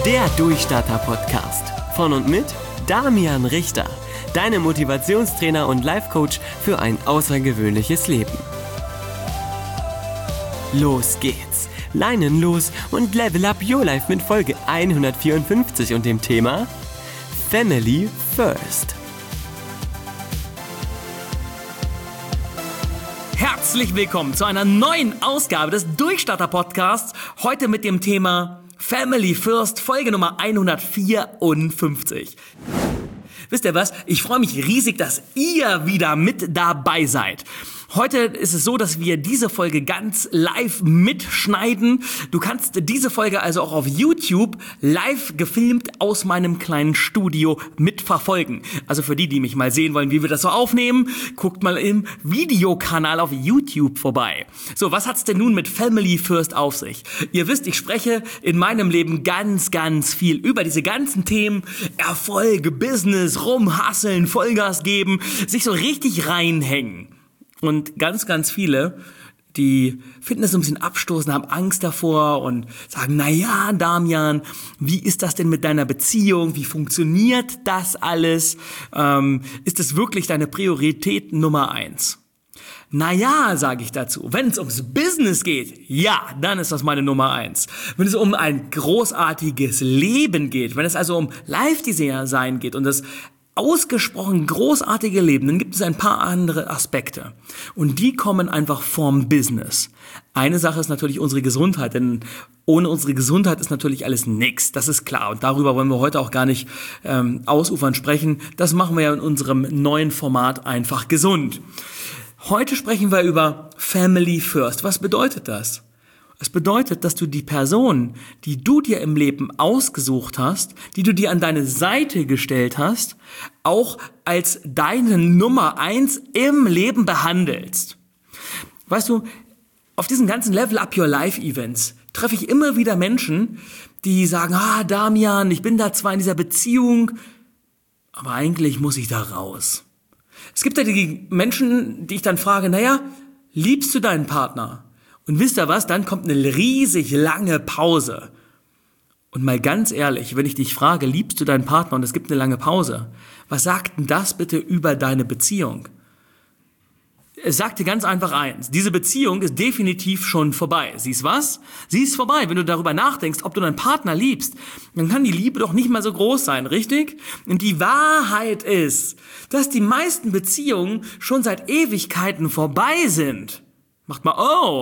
Der Durchstarter-Podcast von und mit Damian Richter, deinem Motivationstrainer und Life-Coach für ein außergewöhnliches Leben. Los geht's, Leinen los und level up your life mit Folge 154 und dem Thema Family First. Herzlich willkommen zu einer neuen Ausgabe des Durchstarter-Podcasts, heute mit dem Thema Family First, Folge Nummer 154. Wisst ihr was? Ich freue mich riesig, dass ihr wieder mit dabei seid. Heute ist es so, dass wir diese Folge ganz live mitschneiden. Du kannst diese Folge also auch auf YouTube live gefilmt aus meinem kleinen Studio mitverfolgen. Also für die mich mal sehen wollen, wie wir das so aufnehmen, guckt mal im Videokanal auf YouTube vorbei. So, was hat's denn nun mit Family First auf sich? Ihr wisst, ich spreche in meinem Leben ganz viel über diese ganzen Themen. Erfolg, Business, rumhasseln, Vollgas geben, sich so richtig reinhängen. Und ganz viele, die finden das so ein bisschen abstoßend, haben Angst davor und sagen, naja, Damian, wie ist das denn mit deiner Beziehung? Wie funktioniert das alles? Ist das wirklich deine Priorität Nummer 1? Naja, sage ich dazu, wenn es ums Business geht, ja, dann ist das meine Nummer 1. Wenn es um ein großartiges Leben geht, wenn es also um Live-Design geht und das ausgesprochen großartige Leben, dann gibt es ein paar andere Aspekte. Und die kommen einfach vom Business. Eine Sache ist natürlich unsere Gesundheit, denn ohne unsere Gesundheit ist natürlich alles nix. Das ist klar. Und darüber wollen wir heute auch gar nicht ausufern sprechen. Das machen wir ja in unserem neuen Format einfach gesund. Heute sprechen wir über Family First. Was bedeutet das? Es bedeutet, dass du die Person, die du dir im Leben ausgesucht hast, die du dir an deine Seite gestellt hast, auch als deine Nummer 1 im Leben behandelst. Weißt du, auf diesen ganzen Level Up Your Life Events treffe ich immer wieder Menschen, die sagen, Damian, ich bin da zwar in dieser Beziehung, aber eigentlich muss ich da raus. Es gibt ja die Menschen, die ich dann frage, naja, liebst du deinen Partner? Und wisst ihr was, dann kommt eine riesig lange Pause. Und mal ganz ehrlich, wenn ich dich frage, liebst du deinen Partner und es gibt eine lange Pause, was sagt denn das bitte über deine Beziehung? Es sagt dir ganz einfach eins, diese Beziehung ist definitiv schon vorbei. Siehst was? Sie ist vorbei. Wenn du darüber nachdenkst, ob du deinen Partner liebst, dann kann die Liebe doch nicht mal so groß sein, richtig? Und die Wahrheit ist, dass die meisten Beziehungen schon seit Ewigkeiten vorbei sind. Macht mal,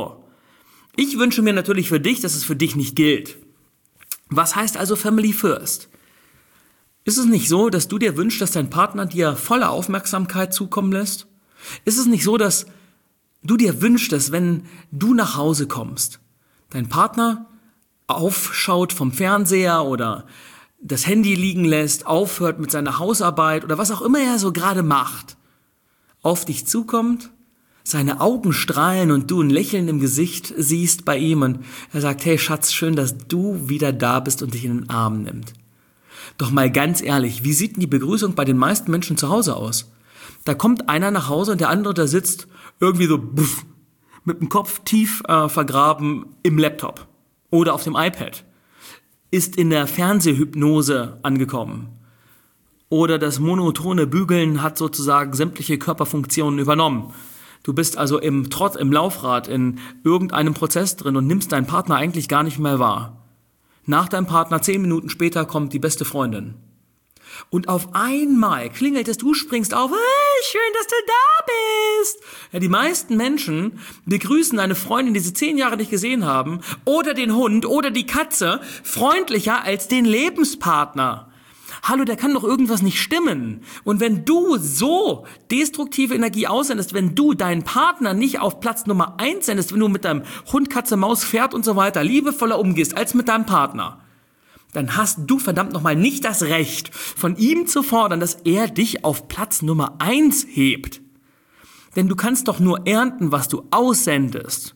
Ich wünsche mir natürlich für dich, dass es für dich nicht gilt. Was heißt also Family First? Ist es nicht so, dass du dir wünschst, dass dein Partner dir volle Aufmerksamkeit zukommen lässt? Ist es nicht so, dass du dir wünschst, dass wenn du nach Hause kommst, dein Partner aufschaut vom Fernseher oder das Handy liegen lässt, aufhört mit seiner Hausarbeit oder was auch immer er so gerade macht, auf dich zukommt, seine Augen strahlen und du ein Lächeln im Gesicht siehst bei ihm und er sagt, hey Schatz, schön, dass du wieder da bist und dich in den Arm nimmt. Doch mal ganz ehrlich, wie sieht denn die Begrüßung bei den meisten Menschen zu Hause aus? Da kommt einer nach Hause und der andere, der sitzt irgendwie so mit dem Kopf tief vergraben im Laptop oder auf dem iPad, ist in der Fernsehhypnose angekommen. Oder das monotone Bügeln hat sozusagen sämtliche Körperfunktionen übernommen. Du bist also im Laufrad in irgendeinem Prozess drin und nimmst deinen Partner eigentlich gar nicht mehr wahr. Nach deinem Partner 10 Minuten später kommt die beste Freundin. Und auf einmal klingelt es, du springst auf, hey, schön, dass du da bist. Ja, die meisten Menschen begrüßen eine Freundin, die sie 10 Jahre nicht gesehen haben, oder den Hund oder die Katze freundlicher als den Lebenspartner. Hallo, da kann doch irgendwas nicht stimmen. Und wenn du so destruktive Energie aussendest, wenn du deinen Partner nicht auf Platz Nummer 1 sendest, wenn du mit deinem Hund, Katze, Maus, Pferd und so weiter liebevoller umgehst als mit deinem Partner, dann hast du verdammt nochmal nicht das Recht, von ihm zu fordern, dass er dich auf Platz Nummer 1 hebt. Denn du kannst doch nur ernten, was du aussendest.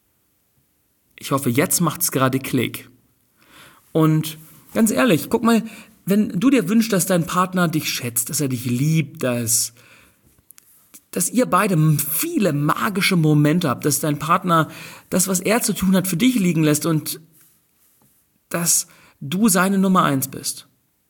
Ich hoffe, jetzt macht's gerade Klick. Und ganz ehrlich, guck mal, wenn du dir wünschst, dass dein Partner dich schätzt, dass er dich liebt, dass ihr beide viele magische Momente habt, dass dein Partner das, was er zu tun hat, für dich liegen lässt und dass du seine Nummer 1 bist,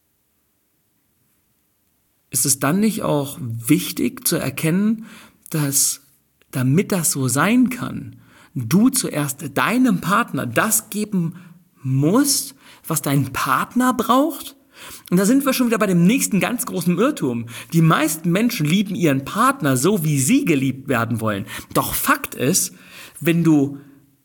ist es dann nicht auch wichtig zu erkennen, dass, damit das so sein kann, du zuerst deinem Partner das geben musst, was dein Partner braucht? Und da sind wir schon wieder bei dem nächsten ganz großen Irrtum. Die meisten Menschen lieben ihren Partner so, wie sie geliebt werden wollen. Doch Fakt ist, wenn du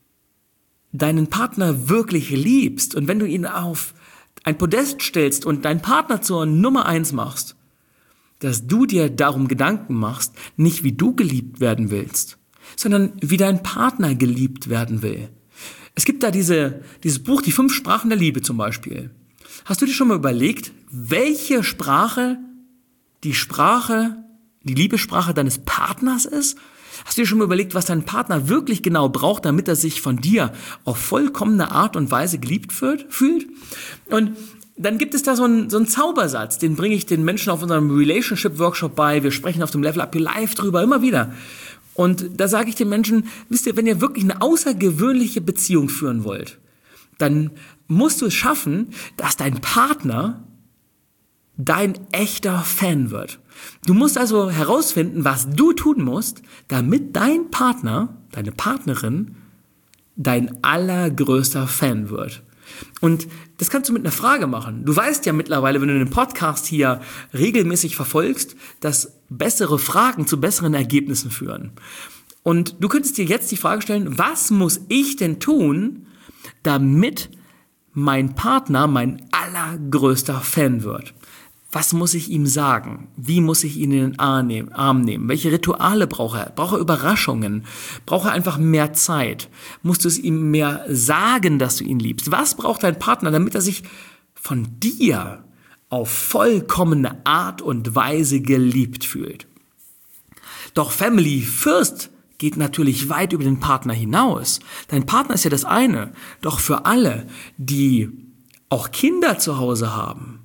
deinen Partner wirklich liebst und wenn du ihn auf ein Podest stellst und deinen Partner zur Nummer 1 machst, dass du dir darum Gedanken machst, nicht wie du geliebt werden willst, sondern wie dein Partner geliebt werden will. Es gibt da dieses Buch, die 5 Sprachen der Liebe zum Beispiel. Hast du dir schon mal überlegt, welche Sprache die Liebessprache deines Partners ist? Hast du dir schon mal überlegt, was dein Partner wirklich genau braucht, damit er sich von dir auf vollkommene Art und Weise geliebt fühlt? Und dann gibt es da so einen Zaubersatz, den bringe ich den Menschen auf unserem Relationship-Workshop bei. Wir sprechen auf dem Level Up Your Life drüber, immer wieder. Und da sage ich den Menschen, wisst ihr, wenn ihr wirklich eine außergewöhnliche Beziehung führen wollt, dann musst du es schaffen, dass dein Partner dein echter Fan wird. Du musst also herausfinden, was du tun musst, damit dein Partner, deine Partnerin, dein allergrößter Fan wird. Und das kannst du mit einer Frage machen. Du weißt ja mittlerweile, wenn du den Podcast hier regelmäßig verfolgst, dass bessere Fragen zu besseren Ergebnissen führen. Und du könntest dir jetzt die Frage stellen, was muss ich denn tun, damit mein Partner mein allergrößter Fan wird? Was muss ich ihm sagen? Wie muss ich ihn in den Arm nehmen? Welche Rituale braucht er? Braucht er Überraschungen? Braucht er einfach mehr Zeit? Musst du es ihm mehr sagen, dass du ihn liebst? Was braucht dein Partner, damit er sich von dir auf vollkommene Art und Weise geliebt fühlt? Doch Family First geht natürlich weit über den Partner hinaus. Dein Partner ist ja das eine. Doch für alle, die auch Kinder zu Hause haben,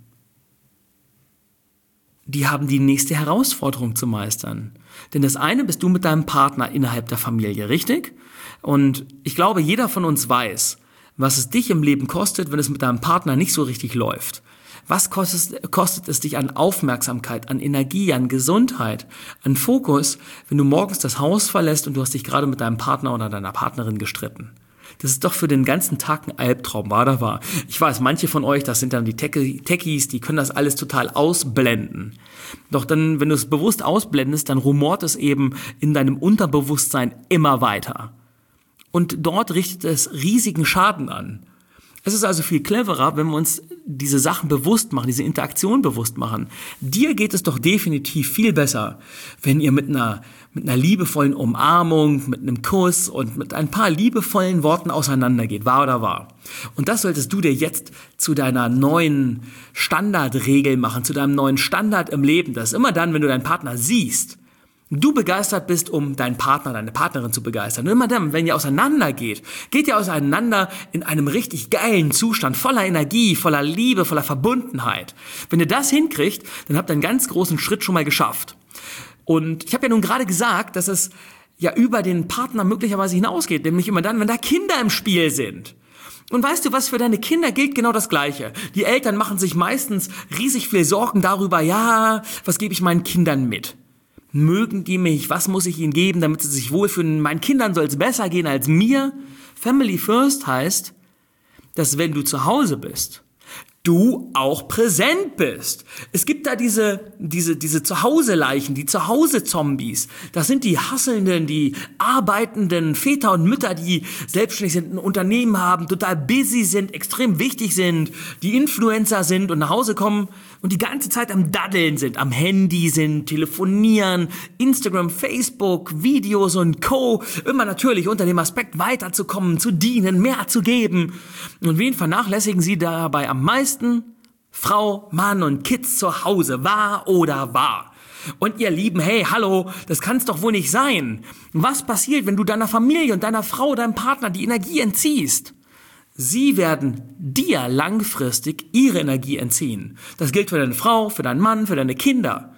die haben die nächste Herausforderung zu meistern. Denn das eine bist du mit deinem Partner innerhalb der Familie, richtig? Und ich glaube, jeder von uns weiß, was es dich im Leben kostet, wenn es mit deinem Partner nicht so richtig läuft. Was kostet es dich an Aufmerksamkeit, an Energie, an Gesundheit, an Fokus, wenn du morgens das Haus verlässt und du hast dich gerade mit deinem Partner oder deiner Partnerin gestritten? Das ist doch für den ganzen Tag ein Albtraum, war. Ich weiß, manche von euch, das sind dann die Techies, die können das alles total ausblenden. Doch dann, wenn du es bewusst ausblendest, dann rumort es eben in deinem Unterbewusstsein immer weiter. Und dort richtet es riesigen Schaden an. Es ist also viel cleverer, wenn wir uns diese Sachen bewusst machen, diese Interaktion bewusst machen. Dir geht es doch definitiv viel besser, wenn ihr mit einer liebevollen Umarmung, mit einem Kuss und mit ein paar liebevollen Worten auseinandergeht, wahr. Und das solltest du dir jetzt zu deiner neuen Standardregel machen, zu deinem neuen Standard im Leben, dass immer dann, wenn du deinen Partner siehst, du begeistert bist, um deinen Partner, deine Partnerin zu begeistern. Und immer dann, wenn ihr auseinandergeht, geht ihr auseinander in einem richtig geilen Zustand, voller Energie, voller Liebe, voller Verbundenheit. Wenn ihr das hinkriegt, dann habt ihr einen ganz großen Schritt schon mal geschafft. Und ich habe ja nun gerade gesagt, dass es ja über den Partner möglicherweise hinausgeht, nämlich immer dann, wenn da Kinder im Spiel sind. Und weißt du was, für deine Kinder gilt genau das Gleiche. Die Eltern machen sich meistens riesig viel Sorgen darüber, ja, was gebe ich meinen Kindern mit? Mögen die mich? Was muss ich ihnen geben, damit sie sich wohlfühlen? Meinen Kindern soll es besser gehen als mir. Family First heißt, dass wenn du zu Hause bist, du auch präsent bist. Es gibt da diese Zuhause-Leichen, die Zuhause-Zombies. Das sind die Hasselnden, die arbeitenden Väter und Mütter, die selbstständig sind, ein Unternehmen haben, total busy sind, extrem wichtig sind, die Influencer sind und nach Hause kommen und die ganze Zeit am Daddeln sind, am Handy sind, telefonieren, Instagram, Facebook, Videos und Co. Immer natürlich unter dem Aspekt weiterzukommen, zu dienen, mehr zu geben. Und wen vernachlässigen sie dabei am meisten? Frau, Mann und Kids zu Hause, wahr oder wahr? Und ihr Lieben, hey, hallo, das kann's doch wohl nicht sein. Was passiert, wenn du deiner Familie und deiner Frau, deinem Partner die Energie entziehst? Sie werden dir langfristig ihre Energie entziehen. Das gilt für deine Frau, für deinen Mann, für deine Kinder.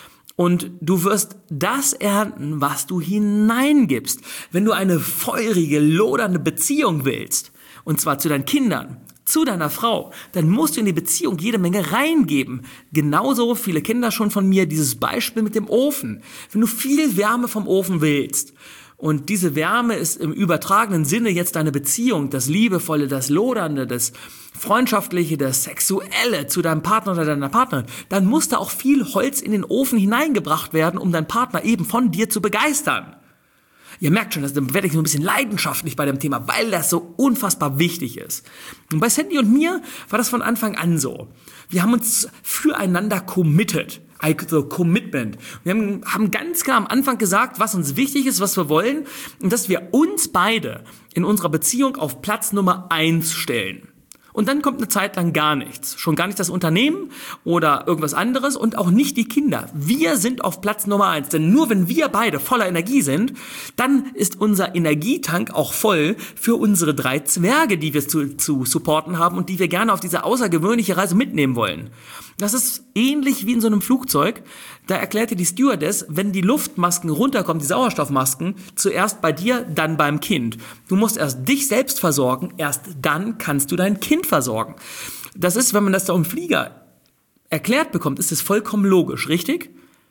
Und du wirst das ernten, was du hineingibst. Wenn du eine feurige, lodernde Beziehung willst, und zwar zu deinen Kindern, zu deiner Frau, dann musst du in die Beziehung jede Menge reingeben. Genauso viele Kinder schon von mir dieses Beispiel mit dem Ofen. Wenn du viel Wärme vom Ofen willst und diese Wärme ist im übertragenen Sinne jetzt deine Beziehung, das Liebevolle, das Lodernde, das Freundschaftliche, das Sexuelle zu deinem Partner oder deiner Partnerin, dann muss da auch viel Holz in den Ofen hineingebracht werden, um deinen Partner eben von dir zu begeistern. Ihr merkt schon, da werde ich so ein bisschen leidenschaftlich bei dem Thema, weil das so unfassbar wichtig ist. Und bei Sandy und mir war das von Anfang an so. Wir haben uns füreinander committed. Also Commitment. Wir haben ganz klar am Anfang gesagt, was uns wichtig ist, was wir wollen und dass wir uns beide in unserer Beziehung auf Platz Nummer 1 stellen. Und dann kommt eine Zeit lang gar nichts. Schon gar nicht das Unternehmen oder irgendwas anderes und auch nicht die Kinder. Wir sind auf Platz Nummer 1. Denn nur wenn wir beide voller Energie sind, dann ist unser Energietank auch voll für unsere 3 Zwerge, die wir zu supporten haben und die wir gerne auf diese außergewöhnliche Reise mitnehmen wollen. Das ist ähnlich wie in so einem Flugzeug. Da erklärte die Stewardess, wenn die Luftmasken runterkommen, die Sauerstoffmasken, zuerst bei dir, dann beim Kind. Du musst erst dich selbst versorgen, erst dann kannst du dein Kind versorgen. Das ist, wenn man das da im Flieger erklärt bekommt, ist es vollkommen logisch, richtig?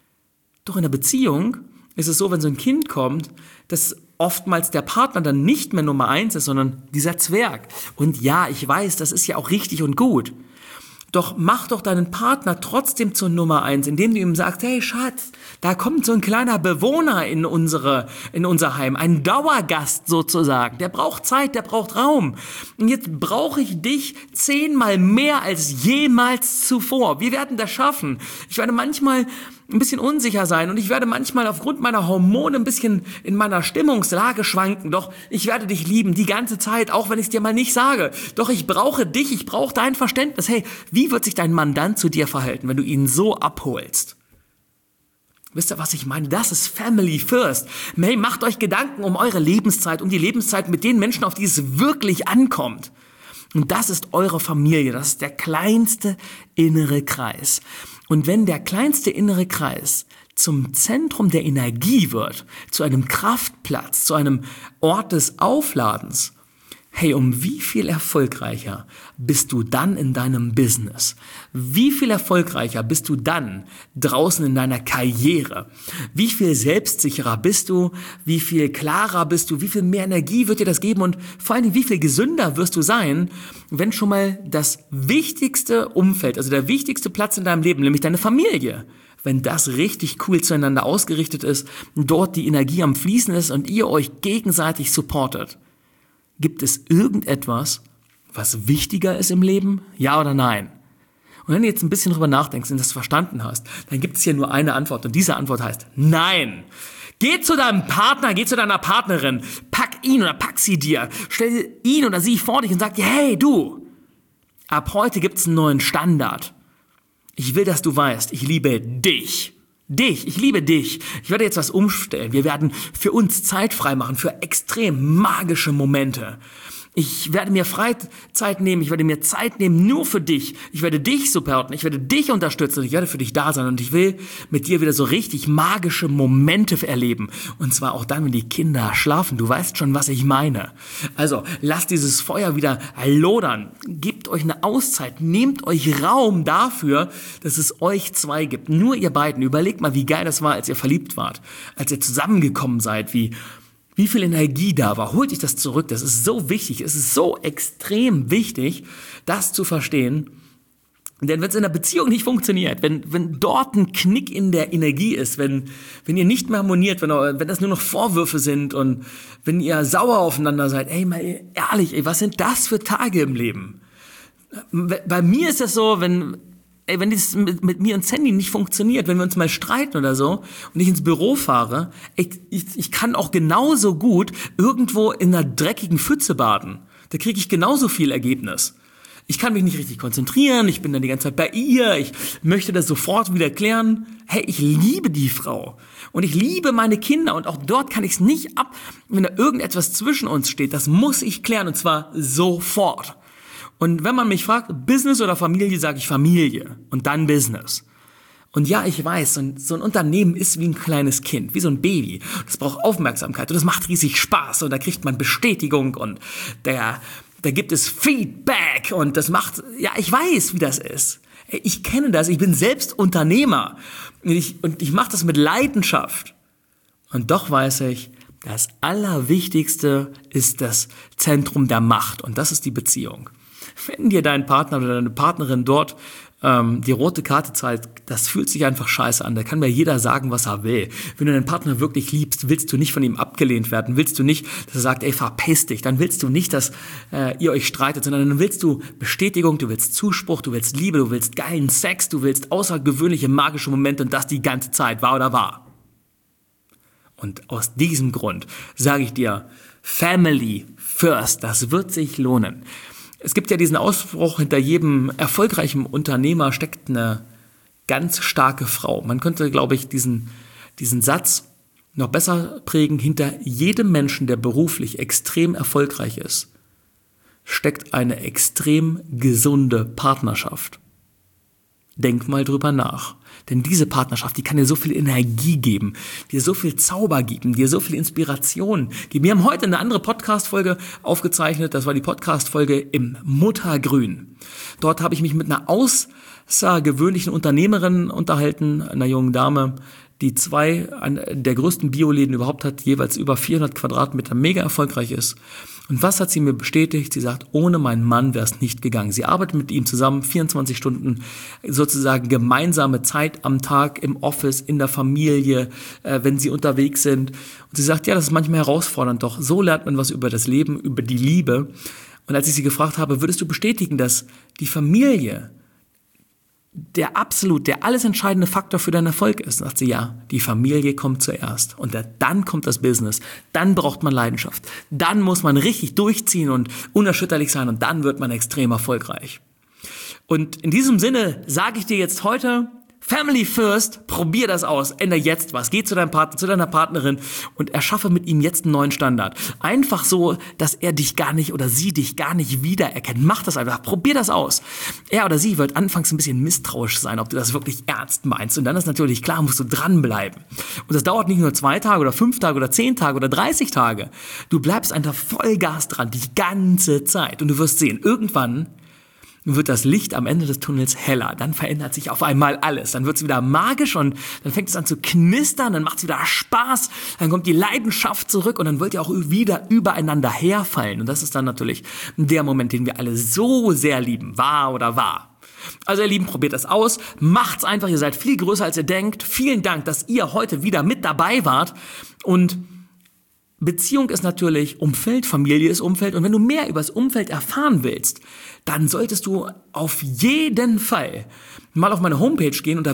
Doch in der Beziehung ist es so, wenn so ein Kind kommt, dass oftmals der Partner dann nicht mehr Nummer 1 ist, sondern dieser Zwerg. Und ja, ich weiß, das ist ja auch richtig und gut. Doch mach doch deinen Partner trotzdem zur Nummer 1, indem du ihm sagst, hey Schatz, da kommt so ein kleiner Bewohner in unser Heim, ein Dauergast sozusagen. Der braucht Zeit, der braucht Raum. Und jetzt brauche ich dich 10-mal mehr als jemals zuvor. Wir werden das schaffen. Ich werde manchmal ein bisschen unsicher sein und ich werde manchmal aufgrund meiner Hormone ein bisschen in meiner Stimmungslage schwanken. Doch ich werde dich lieben die ganze Zeit, auch wenn ich es dir mal nicht sage. Doch ich brauche dich, ich brauche dein Verständnis. Hey, wie wird sich dein Mann dann zu dir verhalten, wenn du ihn so abholst? Wisst ihr, was ich meine? Das ist Family First. Hey, macht euch Gedanken um eure Lebenszeit, um die Lebenszeit mit den Menschen, auf die es wirklich ankommt. Und das ist eure Familie, das ist der kleinste innere Kreis. Und wenn der kleinste innere Kreis zum Zentrum der Energie wird, zu einem Kraftplatz, zu einem Ort des Aufladens, hey, um wie viel erfolgreicher bist du dann in deinem Business? Wie viel erfolgreicher bist du dann draußen in deiner Karriere? Wie viel selbstsicherer bist du? Wie viel klarer bist du? Wie viel mehr Energie wird dir das geben? Und vor allen Dingen, wie viel gesünder wirst du sein, wenn schon mal das wichtigste Umfeld, also der wichtigste Platz in deinem Leben, nämlich deine Familie, wenn das richtig cool zueinander ausgerichtet ist, dort die Energie am Fließen ist und ihr euch gegenseitig supportet? Gibt es irgendetwas, was wichtiger ist im Leben? Ja oder nein? Und wenn du jetzt ein bisschen drüber nachdenkst und das verstanden hast, dann gibt es hier nur eine Antwort und diese Antwort heißt Nein. Geh zu deinem Partner, geh zu deiner Partnerin, pack ihn oder pack sie dir, stell ihn oder sie vor dich und sag dir, hey du, ab heute gibt's einen neuen Standard. Ich will, dass du weißt, ich liebe dich. Ich liebe dich. Ich werde jetzt was umstellen. Wir werden für uns Zeit freimachen, für extrem magische Momente. Ich werde mir Freizeit nehmen, ich werde mir Zeit nehmen nur für dich. Ich werde dich supporten, ich werde dich unterstützen und ich werde für dich da sein. Und ich will mit dir wieder so richtig magische Momente erleben. Und zwar auch dann, wenn die Kinder schlafen. Du weißt schon, was ich meine. Also, lasst dieses Feuer wieder lodern. Gebt euch eine Auszeit. Nehmt euch Raum dafür, dass es euch 2 gibt. Nur ihr beiden. Überlegt mal, wie geil das war, als ihr verliebt wart. Als ihr zusammengekommen seid, wie viel Energie da war. Holt euch das zurück. Das ist so wichtig. Es ist so extrem wichtig, das zu verstehen. Denn wenn es in der Beziehung nicht funktioniert, wenn dort ein Knick in der Energie ist, wenn ihr nicht mehr harmoniert, wenn das nur noch Vorwürfe sind und wenn ihr sauer aufeinander seid, ey, mal ehrlich, ey, was sind das für Tage im Leben? Bei mir ist das so, wenn das mit mir und Sandy nicht funktioniert, wenn wir uns mal streiten oder so und ich ins Büro fahre, ich kann auch genauso gut irgendwo in einer dreckigen Pfütze baden. Da kriege ich genauso viel Ergebnis. Ich kann mich nicht richtig konzentrieren, ich bin dann die ganze Zeit bei ihr, ich möchte das sofort wieder klären. Hey, ich liebe die Frau und ich liebe meine Kinder und auch dort kann ich es nicht ab, wenn da irgendetwas zwischen uns steht. Das muss ich klären und zwar sofort. Und wenn man mich fragt, Business oder Familie, sage ich Familie und dann Business. Und ja, ich weiß, so ein Unternehmen ist wie ein kleines Kind, wie so ein Baby. Das braucht Aufmerksamkeit und das macht riesig Spaß und da kriegt man Bestätigung und Da gibt es Feedback und das macht, ja, ich weiß, wie das ist. Ich kenne das, ich bin selbst Unternehmer und ich mache das mit Leidenschaft. Und doch weiß ich, das Allerwichtigste ist das Zentrum der Macht und das ist die Beziehung. Wenn dir dein Partner oder deine Partnerin dort die rote Karte zeigt, das fühlt sich einfach scheiße an. Da kann mir jeder sagen, was er will. Wenn du deinen Partner wirklich liebst, willst du nicht von ihm abgelehnt werden. Willst du nicht, dass er sagt, ey, verpiss dich. Dann willst du nicht, dass ihr euch streitet, sondern dann willst du Bestätigung, du willst Zuspruch, du willst Liebe, du willst geilen Sex, du willst außergewöhnliche magische Momente und das die ganze Zeit, wahr oder wahr. Und aus diesem Grund sage ich dir, Family first, das wird sich lohnen. Es gibt ja diesen Ausspruch, hinter jedem erfolgreichen Unternehmer steckt eine ganz starke Frau. Man könnte, glaube ich, diesen Satz noch besser prägen. Hinter jedem Menschen, der beruflich extrem erfolgreich ist, steckt eine extrem gesunde Partnerschaft. Denk mal drüber nach. Denn diese Partnerschaft, die kann dir so viel Energie geben, dir so viel Zauber geben, dir so viel Inspiration geben. Wir haben heute eine andere Podcast-Folge aufgezeichnet. Das war die Podcast-Folge im Muttergrün. Dort habe ich mich mit einer außergewöhnlichen Unternehmerin unterhalten, einer jungen Dame, die 2 der größten Bioläden überhaupt hat, jeweils über 400 Quadratmeter, mega erfolgreich ist. Und was hat sie mir bestätigt? Sie sagt, ohne meinen Mann wäre es nicht gegangen. Sie arbeitet mit ihm zusammen, 24 Stunden, sozusagen gemeinsame Zeit am Tag im Office, in der Familie, wenn sie unterwegs sind. Und sie sagt, ja, das ist manchmal herausfordernd, doch so lernt man was über das Leben, über die Liebe. Und als ich sie gefragt habe, würdest du bestätigen, dass die Familie der alles entscheidende Faktor für deinen Erfolg ist? Sagt sie, ja, die Familie kommt zuerst und dann kommt das Business, dann braucht man Leidenschaft, dann muss man richtig durchziehen und unerschütterlich sein und dann wird man extrem erfolgreich. Und in diesem Sinne sage ich dir jetzt heute, Family first, probier das aus, ändere jetzt was, geh zu deinem Partner, zu deiner Partnerin und erschaffe mit ihm jetzt einen neuen Standard. Einfach so, dass er dich gar nicht oder sie dich gar nicht wiedererkennt. Mach das einfach, probier das aus. Er oder sie wird anfangs ein bisschen misstrauisch sein, ob du das wirklich ernst meinst. Und dann ist natürlich klar, musst du dranbleiben. Und das dauert nicht nur 2 Tage oder 5 Tage oder 10 Tage oder 30 Tage. Du bleibst einfach Vollgas dran, die ganze Zeit. Und du wirst sehen, irgendwann wird das Licht am Ende des Tunnels heller. Dann verändert sich auf einmal alles. Dann wird es wieder magisch und dann fängt es an zu knistern, dann macht es wieder Spaß, dann kommt die Leidenschaft zurück und dann wollt ihr auch wieder übereinander herfallen. Und das ist dann natürlich der Moment, den wir alle so sehr lieben. Wahr oder wahr? Also ihr Lieben, probiert das aus, macht's einfach, ihr seid viel größer als ihr denkt. Vielen Dank, dass ihr heute wieder mit dabei wart und Beziehung ist natürlich Umfeld, Familie ist Umfeld und wenn du mehr über das Umfeld erfahren willst, dann solltest du auf jeden Fall mal auf meine Homepage gehen unter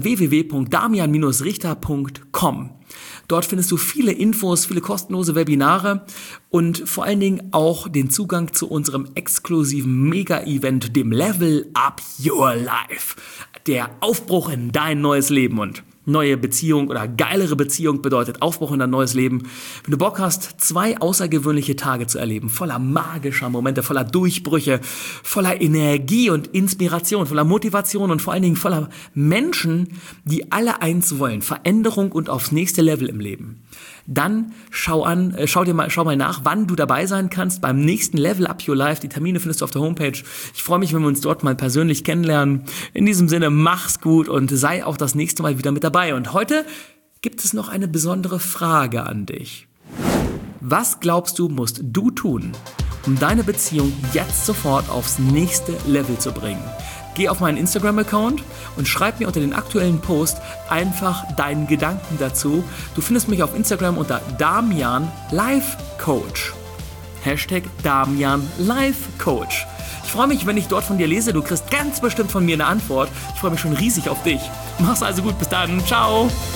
www.damian-richter.com. Dort findest du viele Infos, viele kostenlose Webinare und vor allen Dingen auch den Zugang zu unserem exklusiven Mega-Event, dem Level Up Your Life. Der Aufbruch in dein neues Leben und neue Beziehung oder geilere Beziehung bedeutet Aufbruch in dein neues Leben. Wenn du Bock hast, 2 außergewöhnliche Tage zu erleben, voller magischer Momente, voller Durchbrüche, voller Energie und Inspiration, voller Motivation und vor allen Dingen voller Menschen, die alle eins wollen, Veränderung und aufs nächste Level im Leben. Dann schau mal nach, wann du dabei sein kannst beim nächsten Level Up Your Life. Die Termine findest du auf der Homepage. Ich freue mich, wenn wir uns dort mal persönlich kennenlernen. In diesem Sinne, mach's gut und sei auch das nächste Mal wieder mit dabei. Und heute gibt es noch eine besondere Frage an dich. Was glaubst du, musst du tun, um deine Beziehung jetzt sofort aufs nächste Level zu bringen? Geh auf meinen Instagram-Account und schreib mir unter den aktuellen Post einfach deinen Gedanken dazu. Du findest mich auf Instagram unter Damian Life Coach. #Damian Life Coach. Ich freue mich, wenn ich dort von dir lese. Du kriegst ganz bestimmt von mir eine Antwort. Ich freue mich schon riesig auf dich. Mach's also gut. Bis dann. Ciao.